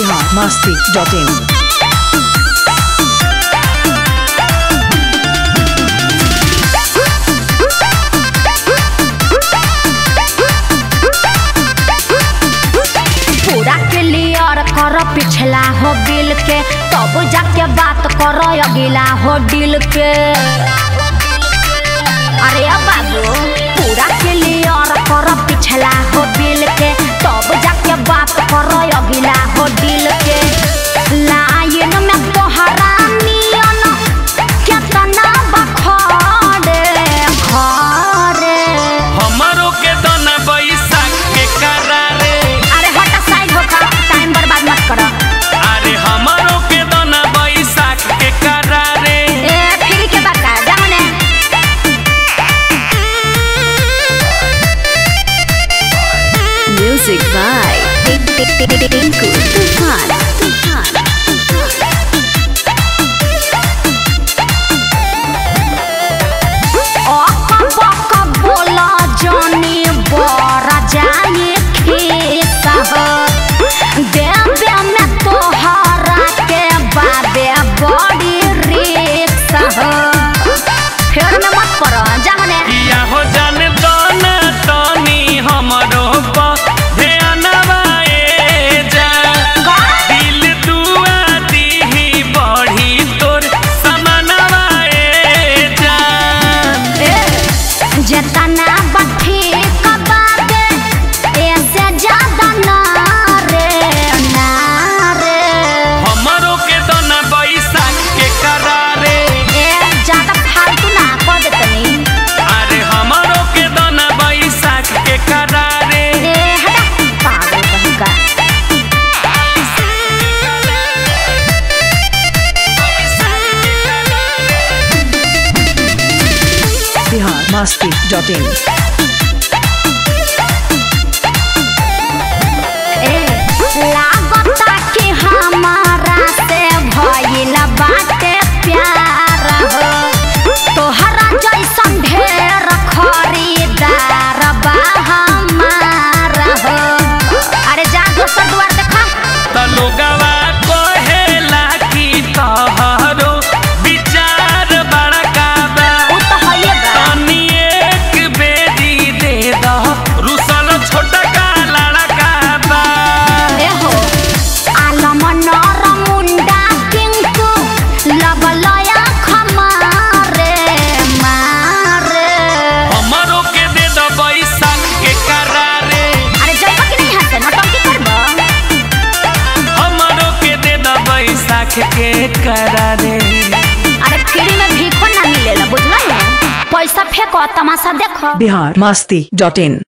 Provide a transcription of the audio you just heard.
biharmasti.in पूरा clear कर पिछला हो बिल के तब जाके बात करो अगला हो दिल के। अरे बाबू पूरा क्लियर कर पिछला हो बिल के तब जाके बात करो अगला हो दिल के। लाइन में तोहरा नियन केतना बखरे घरे हमरो के दोना बैसाख के करारे। अरे हटा साइड होखा टाइम बर्बाद मत करो। अरे हमरो के दोना बैसाख के करारे। ए फिर के बता जाने Music by Tinku Tufan बोला जानी बड़ा जाए खेसा देवे में तोहरा के बाबे बड़ी रिक्सा फिर में मत पड़ो जाने किया हो जाने दोना तनी हमरो पर ध्यानवा ए जा। दिल दुआ दीही बढ़ी तोर समानवा ए जा। जेतना बठी कबादे ऐसे ज्यादा ना रे हमरो के दोना बैसाख के करारे। ए ज्यादा फालतू ना कर देतनी। अरे हमरो के दोना बैसाख के करारे। ए हटा पागल कहीं का। biharmasti.in लागता कि हमारा से भइल बाटे प्यार हो तोहरा जैसन ढेर खरीदार बा हमारा हो। अरे जा दोसर दुआर देखा त लोगवा कहेला कि तोहरो विचार बड़का बा। उ तो हइए बा। तनी एक बेरी दे द रुसल छोटका लड़का बा। ए हो आलम नर मुंडा किंकु लगलया खमारे मारे। हमरो के दे द बैसाख के करारे। अरे जइबा कि नहीं हंसे नौटंकी करबा। हमरो के दे द बैसाख के करारे। अरे फ्री में भीखो ना मिलेला बुझला है। पैसा फेंको तमाशा देखो। biharmasti.in